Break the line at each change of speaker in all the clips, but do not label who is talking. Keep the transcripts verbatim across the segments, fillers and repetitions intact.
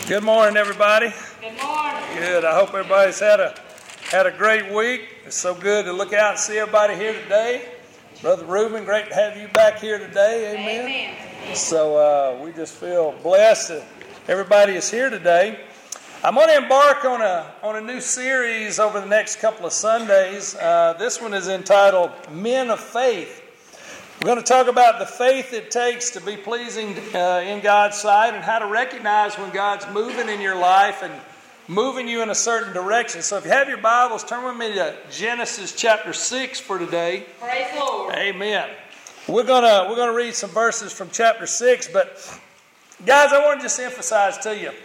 Good morning, everybody.
Good morning.
Good. I hope everybody's had a had a great week. It's so good to look out and see everybody here today. Brother Reuben, great to have you back here today. Amen.
Amen.
So uh, we just feel blessed that everybody is here today. I'm going to embark on a on a new series over the next couple of Sundays. Uh, this one is entitled Men of Faith. We're going to talk about the faith it takes to be pleasing uh, in God's sight and how to recognize when God's moving in your life and moving you in a certain direction. So if you have your Bibles, turn with me to Genesis chapter six for today.
Praise the Lord.
Amen. We're going to we're going to read some verses from chapter six, but guys, I want to just emphasize to you,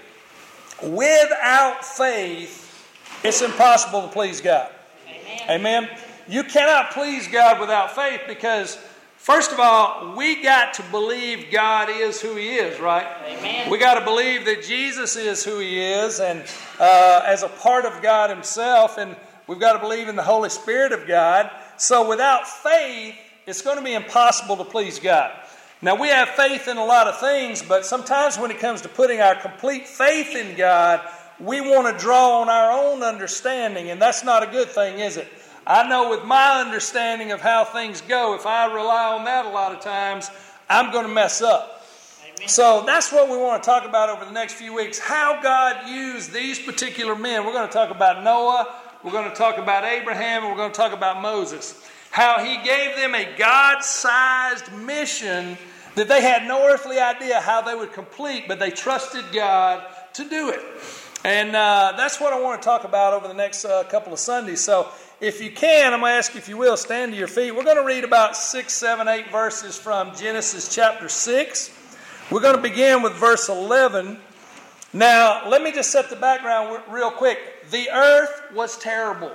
without faith, it's impossible to please God.
Amen.
Amen. You cannot please God without faith because, first of all, we got to believe God is who He is, right?
Amen.
We got to believe that Jesus is who He is and uh, as a part of God Himself, and we've got to believe in the Holy Spirit of God. So without faith, it's going to be impossible to please God. Now, we have faith in a lot of things, but sometimes when it comes to putting our complete faith in God, we want to draw on our own understanding, and that's not a good thing, is it? I know with my understanding of how things go, if I rely on that a lot of times, I'm going to mess up.
Amen.
So that's what we want to talk about over the next few weeks, how God used these particular men. We're going to talk about Noah, we're going to talk about Abraham, and we're going to talk about Moses. How He gave them a God-sized mission that they had no earthly idea how they would complete, but they trusted God to do it. And uh, that's what I want to talk about over the next uh, couple of Sundays. So if you can, I'm going to ask you, if you will, stand to your feet. We're going to read about six, seven, eight verses from Genesis chapter six. We're going to begin with verse eleven. Now, let me just set the background real quick. The earth was terrible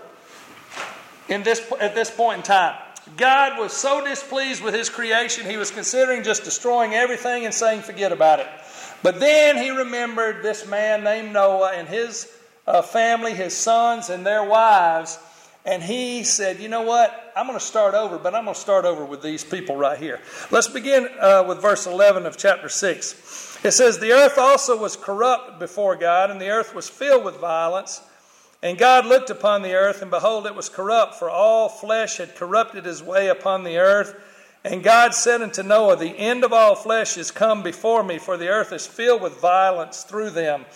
in this at this point in time. God was so displeased with His creation, He was considering just destroying everything and saying, forget about it. But then He remembered this man named Noah and his uh, family, his sons and their wives. And He said, you know what? I'm going to start over, but I'm going to start over with these people right here. Let's begin uh, with verse eleven of chapter six. It says, the earth also was corrupt before God, and the earth was filled with violence. And God looked upon the earth, and behold, it was corrupt, for all flesh had corrupted his way upon the earth. And God said unto Noah, the end of all flesh is come before me, for the earth is filled with violence through them.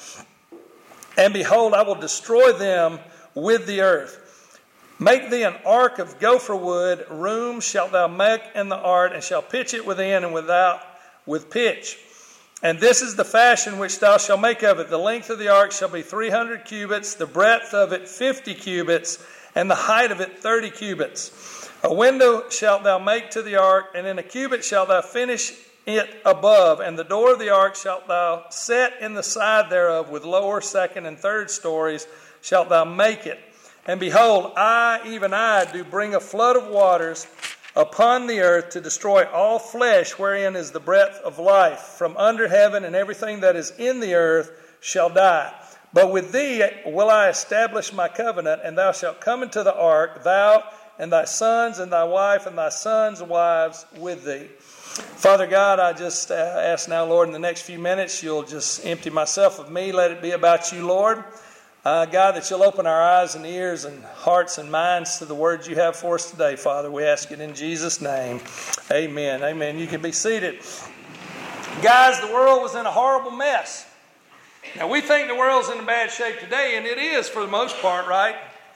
And behold, I will destroy them with the earth. Make thee an ark of gopher wood, room shalt thou make in the ark, and shalt pitch it within and without with pitch. And this is the fashion which thou shalt make of it. The length of the ark shall be three hundred cubits, the breadth of it fifty cubits, and the height of it thirty cubits. A window shalt thou make to the ark, and in a cubit shalt thou finish it above. And the door of the ark shalt thou set in the side thereof, with lower, second, and third stories shalt thou make it. And behold, I, even I, do bring a flood of waters upon the earth to destroy all flesh, wherein is the breath of life from under heaven, and everything that is in the earth shall die. But with thee will I establish my covenant, and thou shalt come into the ark, thou and thy sons and thy wife and thy sons' wives with thee. Father God, I just uh, ask now, Lord, in the next few minutes, you'll just empty myself of me. Let it be about you, Lord. Uh, God, that you'll open our eyes and ears and hearts and minds to the words you have for us today, Father. We ask it in Jesus' name. Amen. Amen. You can be seated. Guys, the world was in a horrible mess. Now, we think the world's in bad shape today, and it is for the most part, right?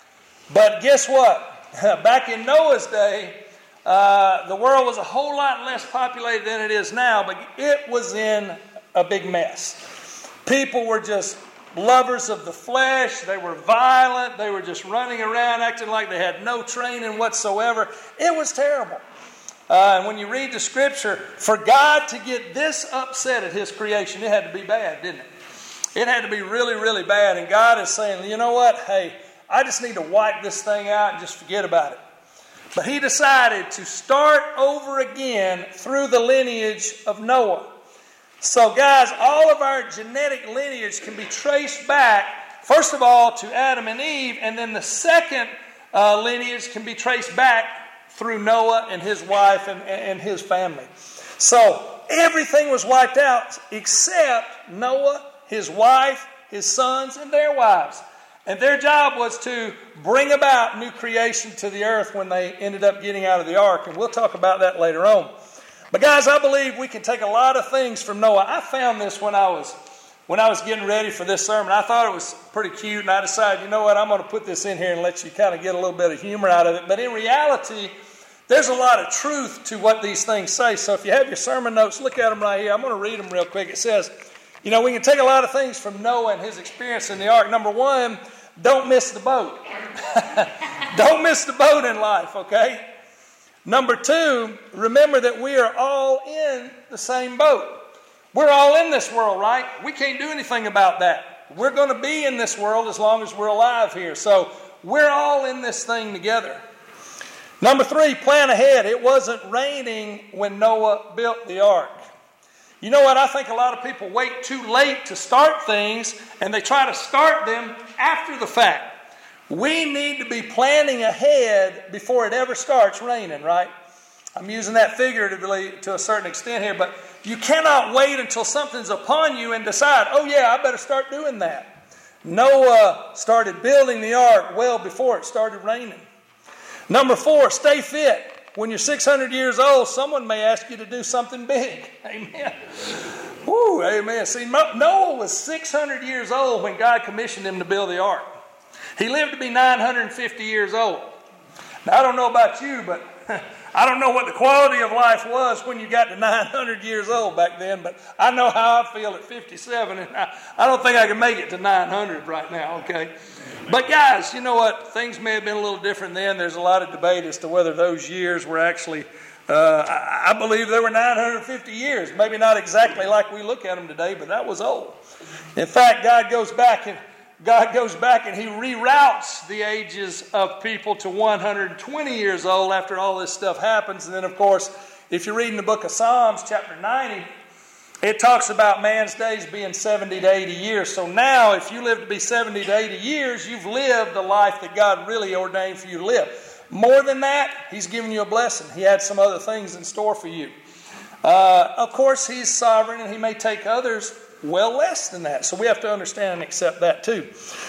But guess what? Back in Noah's day, uh, the world was a whole lot less populated than it is now, but it was in a big mess. People were just lovers of the flesh. They were violent. They were just running around acting like they had no training whatsoever. It was terrible. Uh, and when you read the scripture, for God to get this upset at His creation, it had to be bad, didn't it? It had to be really, really bad. And God is saying, you know what? Hey, I just need to wipe this thing out and just forget about it. But He decided to start over again through the lineage of Noah. So guys, all of our genetic lineage can be traced back, first of all, to Adam and Eve, and then the second uh, lineage can be traced back through Noah and his wife and, and his family. So everything was wiped out except Noah, his wife, his sons, and their wives. And their job was to bring about new creation to the earth when they ended up getting out of the ark. And we'll talk about that later on. But guys, I believe we can take a lot of things from Noah. I found this when I was when I was getting ready for this sermon. I thought it was pretty cute, and I decided, you know what, I'm going to put this in here and let you kind of get a little bit of humor out of it. But in reality, there's a lot of truth to what these things say. So if you have your sermon notes, look at them right here. I'm going to read them real quick. It says, you know, we can take a lot of things from Noah and his experience in the ark. Number one, don't miss the boat. Don't miss the boat in life, okay? Number two, remember that we are all in the same boat. We're all in this world, right? We can't do anything about that. We're going to be in this world as long as we're alive here. So we're all in this thing together. Number three, plan ahead. It wasn't raining when Noah built the ark. You know what? I think a lot of people wait too late to start things, and they try to start them after the fact. We need to be planning ahead before it ever starts raining, right? I'm using that figuratively to a certain extent here, but you cannot wait until something's upon you and decide, oh yeah, I better start doing that. Noah started building the ark well before it started raining. Number four, stay fit. When you're six hundred years old, someone may ask you to do something big. Amen. Woo, amen. See, Noah was six hundred years old when God commissioned him to build the ark. He lived to be nine hundred fifty years old. Now, I don't know about you, but I don't know what the quality of life was when you got to nine hundred years old back then, but I know how I feel at fifty-seven, and I, I don't think I can make it to nine hundred right now, okay? But guys, you know what? Things may have been a little different then. There's a lot of debate as to whether those years were actually, uh, I, I believe they were nine hundred fifty years. Maybe not exactly like we look at them today, but that was old. In fact, God goes back and God goes back and he reroutes the ages of people to one hundred twenty years old after all this stuff happens. And then, of course, if you're reading the book of Psalms, chapter ninety, it talks about man's days being seventy to eighty years. So now, if you live to be seventy to eighty years, you've lived the life that God really ordained for you to live. More than that, he's given you a blessing. He had some other things in store for you. Uh, of course, he's sovereign, and he may take others well less than that. So we have to understand and accept that too.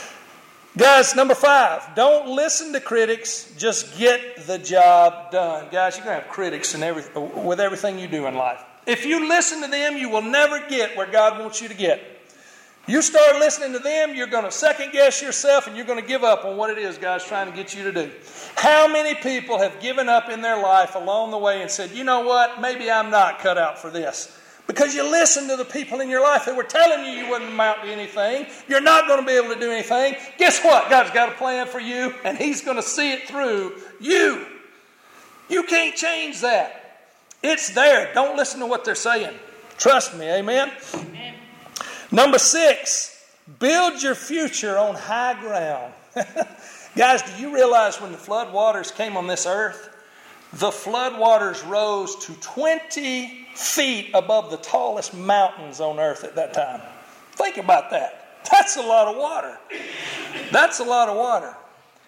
Guys, number five, don't listen to critics. Just get the job done. Guys, you're going to have critics in every, with everything you do in life. If you listen to them, you will never get where God wants you to get. You start listening to them, you're going to second guess yourself, and you're going to give up on what it is God's trying to get you to do. How many people have given up in their life along the way and said, you know what, maybe I'm not cut out for this? Because you listened to the people in your life that were telling you you wouldn't amount to anything. You're not going to be able to do anything. Guess what? God's got a plan for you, and he's going to see it through you. You can't change that. It's there. Don't listen to what they're saying. Trust me. Amen? Amen. Number six, build your future on high ground. Guys, do you realize when the flood waters came on this earth, the flood waters rose to twenty feet above the tallest mountains on earth at that time? Think about that. That's a lot of water. That's a lot of water.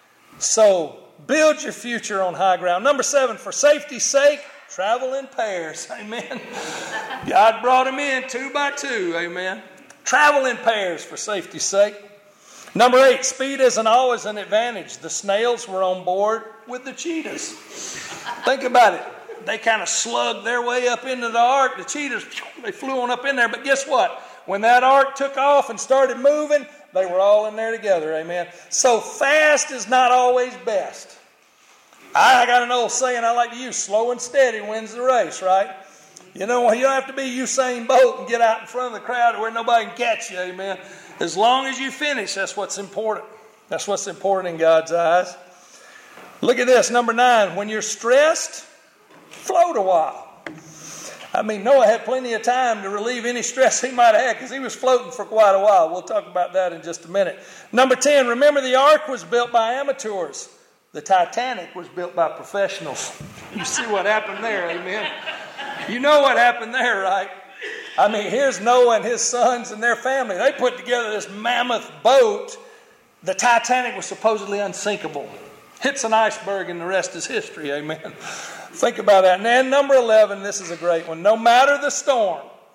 So build your future on high ground. Number seven, for safety's sake, travel in pairs. Amen. God brought them in two by two. Amen. Travel in pairs for safety's sake. Number eight, speed isn't always an advantage. The snails were on board with the cheetahs. Think about it. They kind of slugged their way up into the ark. The cheetahs, they flew on up in there. But guess what? When that ark took off and started moving, they were all in there together. Amen. So fast is not always best. I got an old saying I like to use, slow and steady wins the race, right? You know, you don't have to be Usain Bolt and get out in front of the crowd where nobody can catch you, amen. As long as you finish, that's what's important. That's what's important in God's eyes. Look at this, number nine. When you're stressed, float a while. I mean, Noah had plenty of time to relieve any stress he might have had because he was floating for quite a while. We'll talk about that in just a minute. Number ten, remember the ark was built by amateurs. The Titanic was built by professionals. You see what happened there, amen? You know what happened there, right? I mean, here's Noah and his sons and their family. They put together this mammoth boat. The Titanic was supposedly unsinkable. Hits an iceberg and the rest is history, amen? Think about that. And then number eleven, this is a great one. No matter the storm,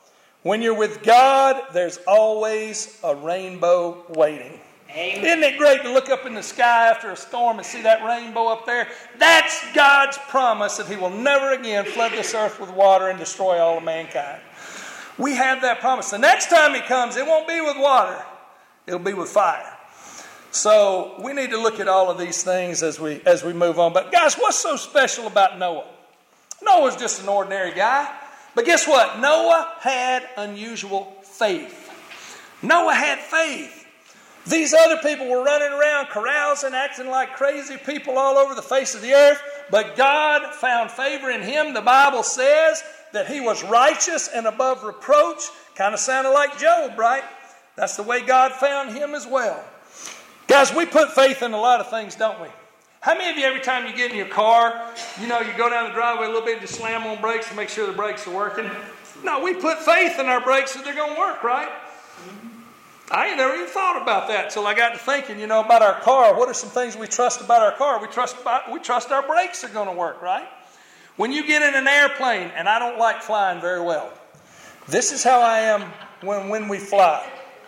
When you're with God, there's always a rainbow waiting. Amen. Isn't it great to look up in the sky after a storm and see that rainbow up there? That's God's promise that He will never again flood this earth with water and destroy all of mankind. We have that promise. The next time He comes, it won't be with water. It'll be with fire. So we need to look at all of these things as we as we move on. But guys, what's so special about Noah? Noah's just an ordinary guy. But guess what? Noah had unusual faith. Noah had faith. These other people were running around carousing, acting like crazy people all over the face of the earth. But God found favor in him. The Bible says that he was righteous and above reproach. Kind of sounded like Job, right? That's the way God found him as well. Guys, we put faith in a lot of things, don't we? How many of you, every time you get in your car, you know, you go down the driveway a little bit and just slam on brakes to make sure the brakes are working? No, we put faith in our brakes that they're going to work, right? I ain't never even thought about that until I got to thinking, you know, about our car. What are some things we trust about our car? We trust about, we trust our brakes are going to work, right? When you get in an airplane, and I don't like flying very well. This is how I am when, when we fly.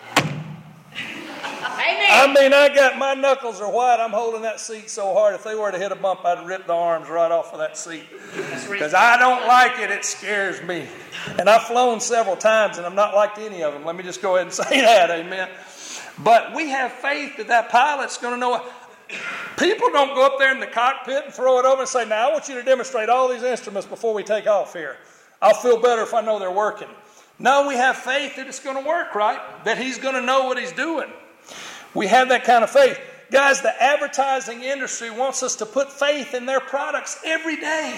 Amen.
I mean, I got my knuckles are white. I'm holding that seat so hard. If they were to hit a bump, I'd rip the arms right off of that seat. Because I don't like it. It scares me. And I've flown several times, and I'm not like any of them. Let me just go ahead and say that. Amen. But we have faith that that pilot's going to know. People don't go up there in the cockpit and throw it over and say, now I want you to demonstrate all these instruments before we take off here. I'll feel better if I know they're working. No, we have faith that it's going to work, right? That He's going to know what He's doing. We have that kind of faith. Guys, the advertising industry wants us to put faith in their products every day.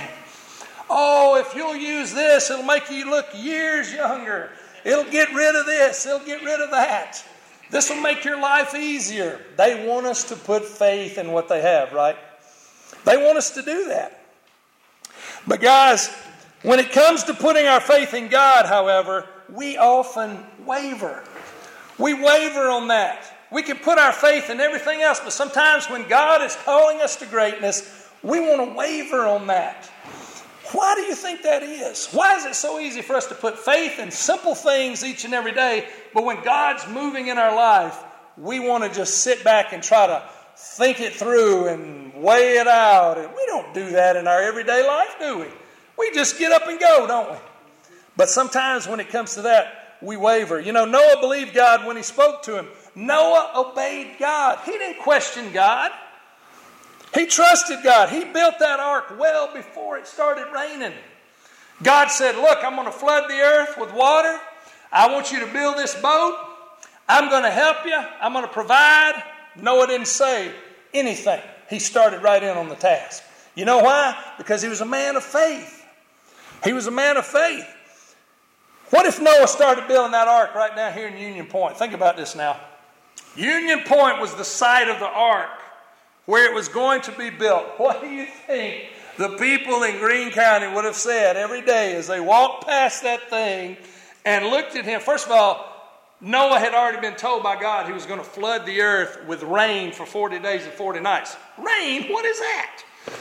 Oh, if you'll use this, it'll make you look years younger. It'll get rid of this. It'll get rid of that. This will make your life easier. They want us to put faith in what they have, right? They want us to do that. But guys, when it comes to putting our faith in God, however, we often waver. We waver on that. We can put our faith in everything else, but sometimes when God is calling us to greatness, we want to waver on that. Why do you think that is? Why is it so easy for us to put faith in simple things each and every day, but when God's moving in our life, we want to just sit back and try to think it through and weigh it out? And we don't do that in our everyday life, do we? We just get up and go, don't we? But sometimes when it comes to that, we waver. You know, Noah believed God when he spoke to him. Noah obeyed God. He didn't question God. He trusted God. He built that ark well before it started raining. God said, look, I'm going to flood the earth with water. I want you to build this boat. I'm going to help you. I'm going to provide. Noah didn't say anything. He started right in on the task. You know why? Because he was a man of faith. He was a man of faith. What if Noah started building that ark right now here in Union Point? Think about this now. Union Point was the site of the ark where it was going to be built. What do you think the people in Greene County would have said every day as they walked past that thing and looked at him? First of all, Noah had already been told by God he was going to flood the earth with rain for forty days and forty nights. Rain? What is that?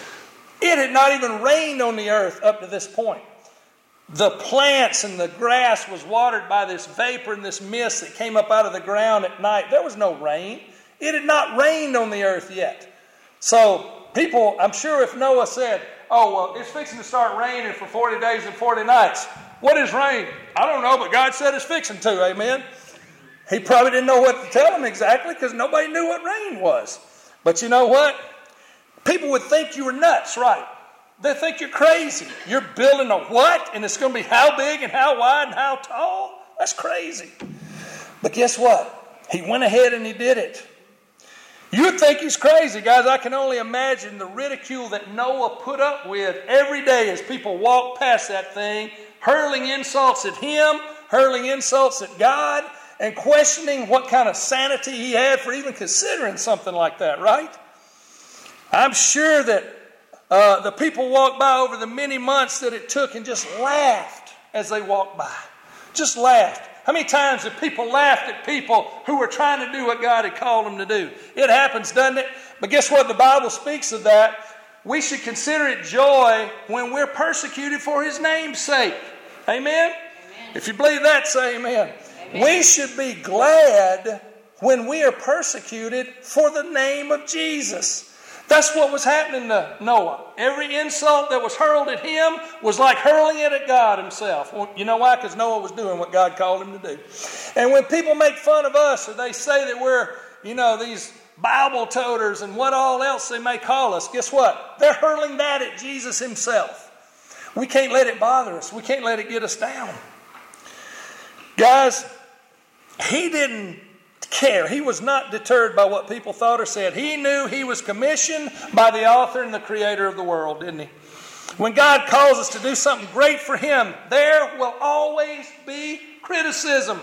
It had not even rained on the earth up to this point. The plants and the grass was watered by this vapor and this mist that came up out of the ground at night. There was no rain. It had not rained on the earth yet. So people, I'm sure if Noah said, oh, well, it's fixing to start raining for forty days and forty nights. What is rain? I don't know, but God said it's fixing to, amen? He probably didn't know what to tell them exactly because nobody knew what rain was. But you know what? People would think you were nuts, right? They think you're crazy. You're building a what? And it's going to be how big and how wide and how tall? That's crazy. But guess what? He went ahead and he did it. You would think he's crazy, guys. I can only imagine the ridicule that Noah put up with every day as people walked past that thing, hurling insults at him, hurling insults at God, and questioning what kind of sanity he had for even considering something like that, right? I'm sure that Uh, the people walked by over the many months that it took and just laughed as they walked by. Just laughed. How many times have people laughed at people who were trying to do what God had called them to do? It happens, doesn't it? But guess what? The Bible speaks of that. We should consider it joy when we're persecuted for His name's sake. Amen? If you believe that, say amen. Amen. We should be glad when we are persecuted for the name of Jesus. That's what was happening to Noah. Every insult that was hurled at him was like hurling it at God himself. Well, you know why? Because Noah was doing what God called him to do. And when people make fun of us, or they say that we're, you know, these Bible toters and what all else they may call us, guess what? They're hurling that at Jesus himself. We can't let it bother us. We can't let it get us down. Guys, he didn't care. He was not deterred by what people thought or said. He knew he was commissioned by the author and the creator of the world, didn't he? When God calls us to do something great for him, there will always be criticism.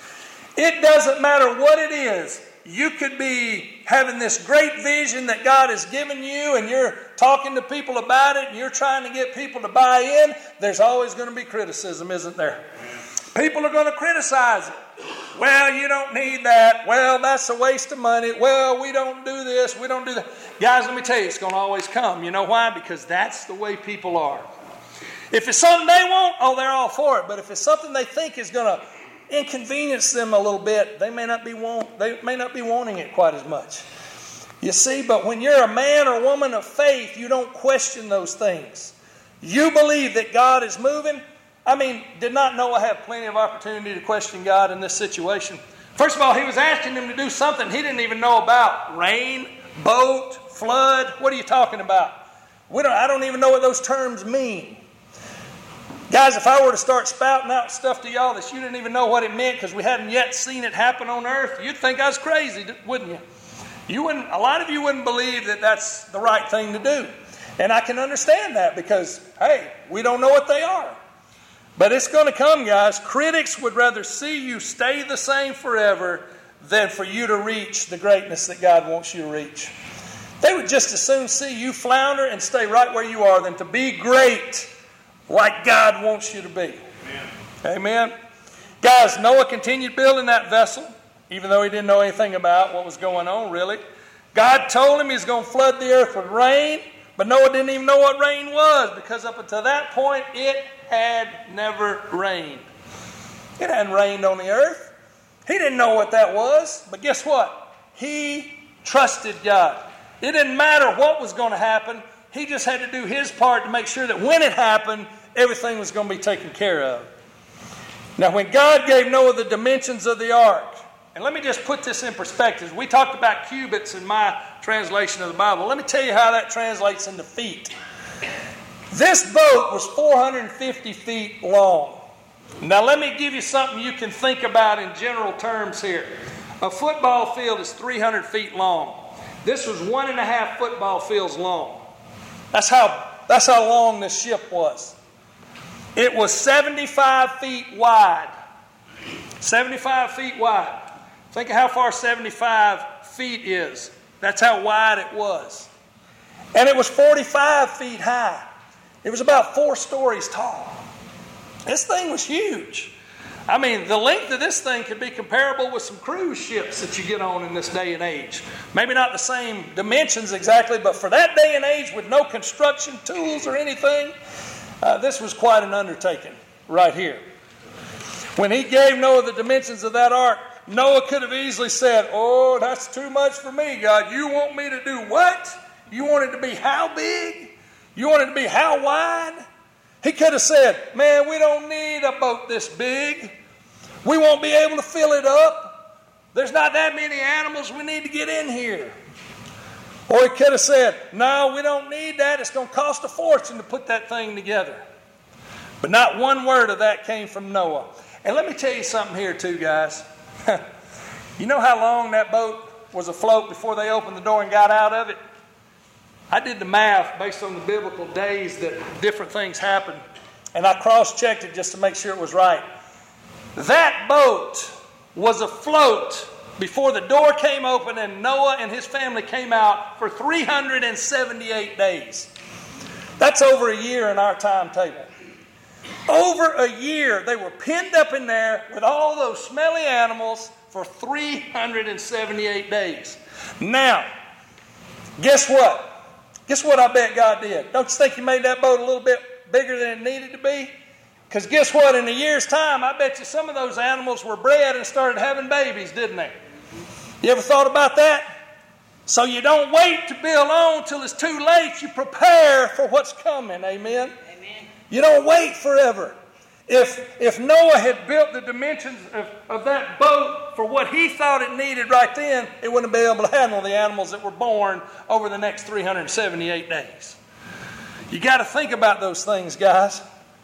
It doesn't matter what it is. You could be having this great vision that God has given you, and you're talking to people about it, and you're trying to get people to buy in. There's always going to be criticism, isn't there? People are going to criticize it. Well, you don't need that. Well, that's a waste of money. Well, we don't do this. We don't do that. Guys, let me tell you, it's going to always come. You know why? Because that's the way people are. If it's something they want, oh, they're all for it. But if it's something they think is going to inconvenience them a little bit, they may not be want, they may not be wanting it quite as much. You see, but when you're a man or woman of faith, you don't question those things. You believe that God is moving. I mean, did not Noah have plenty of opportunity to question God in this situation? First of all, he was asking him to do something he didn't even know about. Rain, boat, flood. What are you talking about? We don't, I don't even know what those terms mean. Guys, if I were to start spouting out stuff to y'all that you didn't even know what it meant because we hadn't yet seen it happen on earth, you'd think I was crazy, wouldn't you? You wouldn't. A lot of you wouldn't believe that that's the right thing to do. And I can understand that because, hey, we don't know what they are. But it's going to come, guys. Critics would rather see you stay the same forever than for you to reach the greatness that God wants you to reach. They would just as soon see you flounder and stay right where you are than to be great like God wants you to be. Amen. Amen. Guys, Noah continued building that vessel, even though he didn't know anything about what was going on, really. God told him he was going to flood the earth with rain, but Noah didn't even know what rain was because up until that point, it had never rained. It hadn't rained on the earth. He didn't know what that was, but guess what? He trusted God. It didn't matter what was going to happen. He just had to do his part to make sure that when it happened, everything was going to be taken care of. Now, when God gave Noah the dimensions of the ark, and let me just put this in perspective. We talked about cubits in my translation of the Bible. Let me tell you how that translates into feet. This boat was four hundred fifty feet long. Now let me give you something you can think about in general terms here. A football field is three hundred feet long. This was one and a half football fields long. That's how, that's how long this ship was. It was seventy-five feet wide. seventy-five feet wide. Think of how far seventy-five feet is. That's how wide it was. And it was forty-five feet high. It was about four stories tall. This thing was huge. I mean, the length of this thing could be comparable with some cruise ships that you get on in this day and age. Maybe not the same dimensions exactly, but for that day and age with no construction tools or anything, uh, this was quite an undertaking right here. When he gave Noah the dimensions of that ark, Noah could have easily said, oh, that's too much for me, God. You want me to do what? You want it to be how big? You want it to be how wide? He could have said, man, we don't need a boat this big. We won't be able to fill it up. There's not that many animals we need to get in here. Or he could have said, no, we don't need that. It's going to cost a fortune to put that thing together. But not one word of that came from Noah. And let me tell you something here too, guys. You know how long that boat was afloat before they opened the door and got out of it? I did the math based on the biblical days that different things happened. And I cross-checked it just to make sure it was right. That boat was afloat before the door came open and Noah and his family came out for three hundred seventy-eight days. That's over a year in our timetable. Over a year they were pinned up in there with all those smelly animals for three hundred seventy-eight days. Now, guess what? Guess what I bet God did? Don't you think He made that boat a little bit bigger than it needed to be? Because guess what? In a year's time, I bet you some of those animals were bred and started having babies, didn't they? You ever thought about that? So you don't wait to build on till it's too late. You prepare for what's coming. Amen? Amen. You don't wait forever. If, if Noah had built the dimensions of, of that boat for what he thought it needed right then, it wouldn't be able to handle the animals that were born over the next three hundred seventy-eight days. You got to think about those things, guys.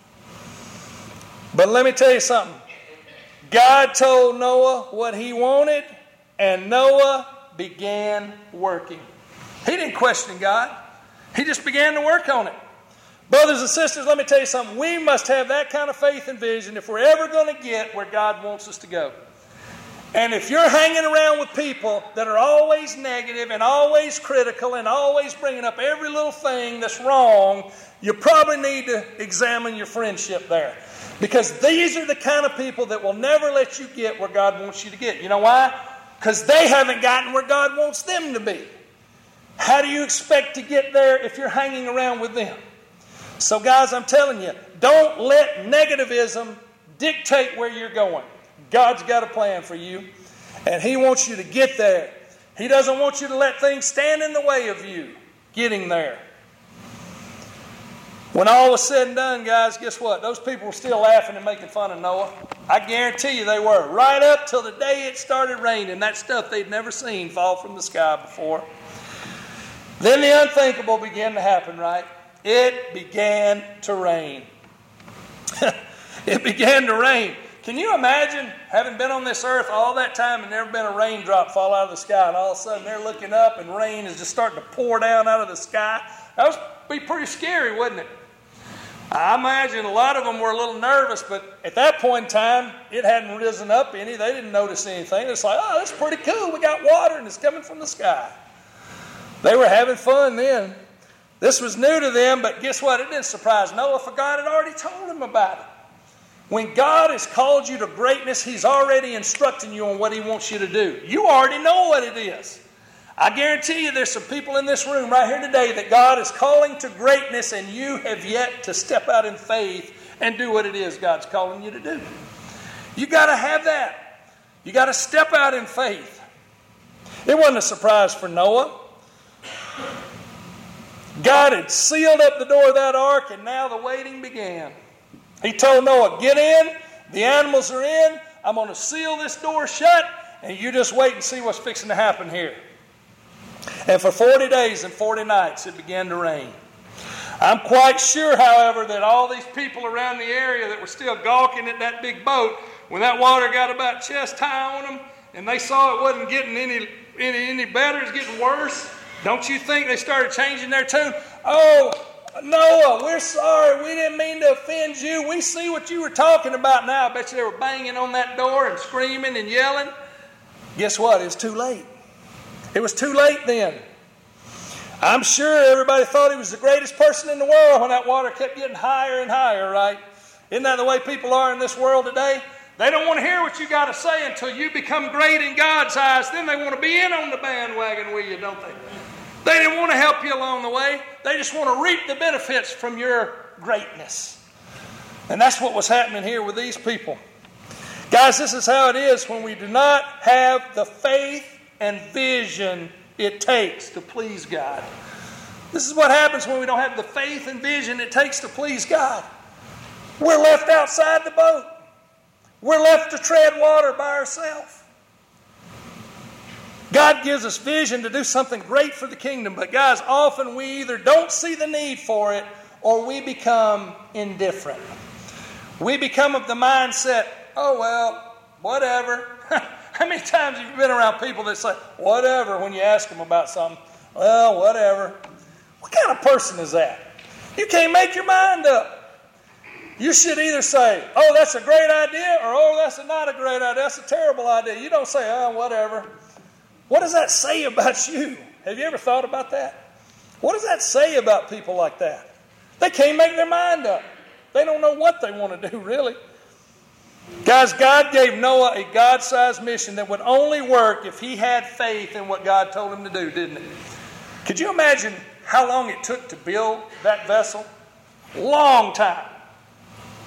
But let me tell you something. God told Noah what he wanted, and Noah began working. He didn't question God. He just began to work on it. Brothers and sisters, let me tell you something. We must have that kind of faith and vision if we're ever going to get where God wants us to go. And if you're hanging around with people that are always negative and always critical and always bringing up every little thing that's wrong, you probably need to examine your friendship there. Because these are the kind of people that will never let you get where God wants you to get. You know why? Because they haven't gotten where God wants them to be. How do you expect to get there if you're hanging around with them? So guys, I'm telling you, don't let negativism dictate where you're going. God's got a plan for you, and He wants you to get there. He doesn't want you to let things stand in the way of you getting there. When all was said and done, guys, guess what? Those people were still laughing and making fun of Noah. I guarantee you they were. Right up till the day it started raining, that stuff they'd never seen fall from the sky before. Then the unthinkable began to happen, right? It began to rain. It began to rain. Can you imagine having been on this earth all that time and never been a raindrop fall out of the sky, and all of a sudden they're looking up and rain is just starting to pour down out of the sky? That would be pretty scary, wouldn't it? I imagine a lot of them were a little nervous, but at that point in time, it hadn't risen up any. They didn't notice anything. It's like, oh, that's pretty cool. We got water and it's coming from the sky. They were having fun then. This was new to them, but guess what? It didn't surprise Noah, for God had already told him about it. When God has called you to greatness, He's already instructing you on what He wants you to do. You already know what it is. I guarantee you there's some people in this room right here today that God is calling to greatness, and you have yet to step out in faith and do what it is God's calling you to do. You got to have that. You got to step out in faith. It wasn't a surprise for Noah. God had sealed up the door of that ark, and now the waiting began. He told Noah, get in, the animals are in, I'm going to seal this door shut, and you just wait and see what's fixing to happen here. And for forty days and forty nights it began to rain. I'm quite sure, however, that all these people around the area that were still gawking at that big boat, when that water got about chest high on them, and they saw it wasn't getting any, any, any better, it's getting worse, don't you think they started changing their tune? Oh, Noah, we're sorry. We didn't mean to offend you. We see what you were talking about now. I bet you they were banging on that door and screaming and yelling. Guess what? It was too late. It was too late then. I'm sure everybody thought he was the greatest person in the world when that water kept getting higher and higher, right? Isn't that the way people are in this world today? They don't want to hear what you got to say until you become great in God's eyes. Then they want to be in on the bandwagon with you, don't they? They didn't want to help you along the way. They just want to reap the benefits from your greatness. And that's what was happening here with these people. Guys, this is how it is when we do not have the faith and vision it takes to please God. This is what happens when we don't have the faith and vision it takes to please God. We're left outside the boat. We're left to tread water by ourselves. God gives us vision to do something great for the kingdom, but guys, often we either don't see the need for it or we become indifferent. We become of the mindset, oh well, whatever. How many times have you been around people that say, whatever, when you ask them about something? Well, whatever. What kind of person is that? You can't make your mind up. You should either say, oh, that's a great idea, or oh, that's not a great idea. That's a terrible idea. You don't say, oh, whatever. What does that say about you? Have you ever thought about that? What does that say about people like that? They can't make their mind up. They don't know what they want to do, really. Guys, God gave Noah a God-sized mission that would only work if he had faith in what God told him to do, didn't it? Could you imagine how long it took to build that vessel? Long time.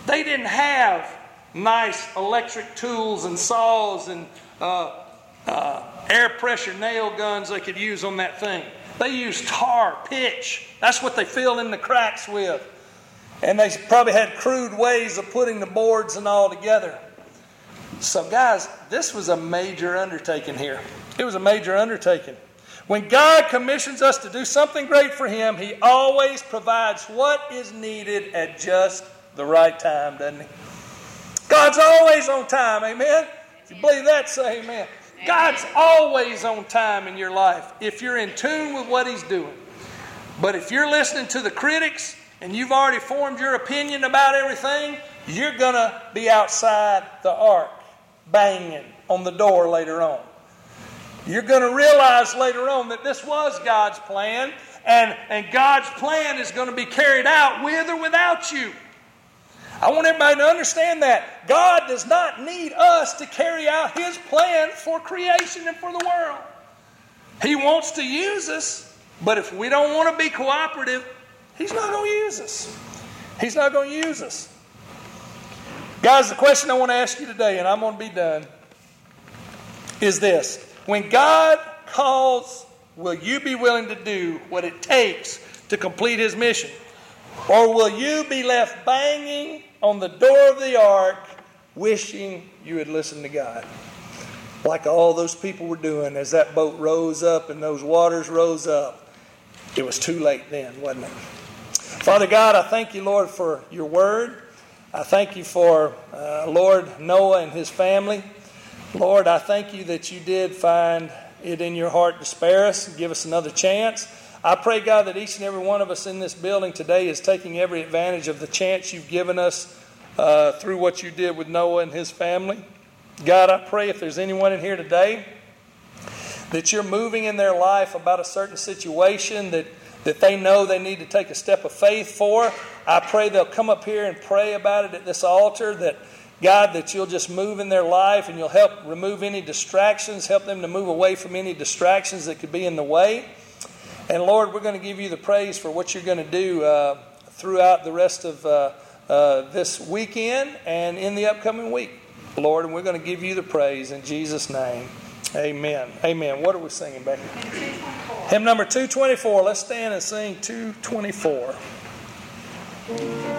They didn't have nice electric tools and saws and uh, uh, air pressure nail guns they could use on that thing. They used tar, pitch. That's what they fill in the cracks with. And they probably had crude ways of putting the boards and all together. So guys, this was a major undertaking here. It was a major undertaking. When God commissions us to do something great for Him, He always provides what is needed at just the right time, doesn't He? God's always on time, amen? If you believe that, say amen. God's always on time in your life if you're in tune with what He's doing. But if you're listening to the critics and you've already formed your opinion about everything, you're going to be outside the ark, banging on the door later on. You're going to realize later on that this was God's plan, and, and God's plan is going to be carried out with or without you. I want everybody to understand that. God does not need us to carry out His plan for creation and for the world. He wants to use us, but if we don't want to be cooperative, He's not going to use us. He's not going to use us. Guys, the question I want to ask you today, and I'm going to be done, is this. When God calls, will you be willing to do what it takes to complete His mission? Or will you be left banging on the door of the ark, wishing you had listened to God? Like all those people were doing as that boat rose up and those waters rose up. It was too late then, wasn't it? Father God, I thank you, Lord, for your word. I thank you for, uh, Lord, Noah and his family. Lord, I thank you that you did find it in your heart to spare us and give us another chance. I pray, God, that each and every one of us in this building today is taking every advantage of the chance you've given us uh, through what you did with Noah and his family. God, I pray if there's anyone in here today that you're moving in their life about a certain situation that, that they know they need to take a step of faith for, I pray they'll come up here and pray about it at this altar, that God, that you'll just move in their life and you'll help remove any distractions, help them to move away from any distractions that could be in the way. And Lord, we're going to give you the praise for what you're going to do uh, throughout the rest of uh, uh, this weekend and in the upcoming week, Lord. And we're going to give you the praise in Jesus' name. Amen. Amen. What are we singing, Becky? Hymn number two twenty-four. Let's stand and sing two twenty-four.